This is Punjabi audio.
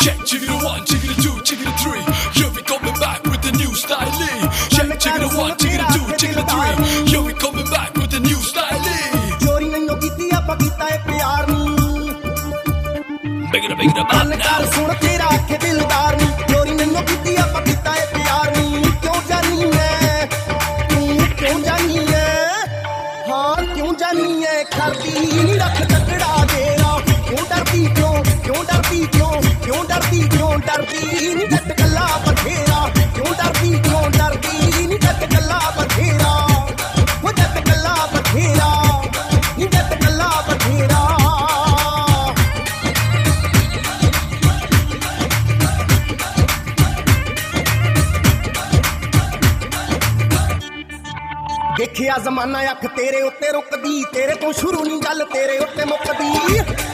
Check, check it a one, check it a two, check it a three. Here we coming back with the new style. Check, check it a one, check it a two, check it a three. Here we coming back with the new style. ਚੋਰੀ ਨਹੀਂ ਕੀਤੀ ਆਪਾਂ ਕੀਤਾ ਏ ਪਿਆਰ ਨੀ Big it up, ਕੰਨ ਕਰ ਸੁਣ ਤੇਰਾ ਆਖੇ ਦਿਲਦਾਰ ਨੀ ਚੋਰੀ ਨਹੀਂ ਕੀਤੀ ਆਪਾਂ ਕੀਤਾ ਏ ਪਿਆਰ ਨੀ ਕਿਉਂ ਜਾਨੀ ਐ ਤੂੰ ਕਿਉਂ ਜਾਨੀ ਐ ਹਾਂ ਕਿਉਂ ਜਾਨੀ ਐ ਕਰਦੀ ਨੀ ਰੱਖ ਤਕੜਾ ਤੇਰਾ ਕਿਉਂ ਡਰਦੀ ਕਿਉਂ ਡਰਦੀ ਕਿਉਂ ਡਰਦੀ ਨੀ ਜੱਟ ਕੱਲਾ ਬਥੇਰਾ ਕਿਉਂ ਡਰਦੀ ਨੀ ਜੱਟ ਕੱਲਾ ਬਥੇਰਾ ਉਹ ਜੱਟ ਕੱਲਾ ਬਥੇਰਾ ਨੀ ਜੱਟ ਕੱਲਾ ਬਥੇਰਾ ਦੇਖਿਆ ਜ਼ਮਾਨਾ ਅੱਖ ਤੇਰੇ ਉੱਤੇ ਰੁਕਦੀ ਤੇਰੇ ਤੋਂ ਸ਼ੁਰੂ ਨਹੀਂ ਗੱਲ ਤੇਰੇ ਉੱਤੇ ਮੁੱਕਦੀ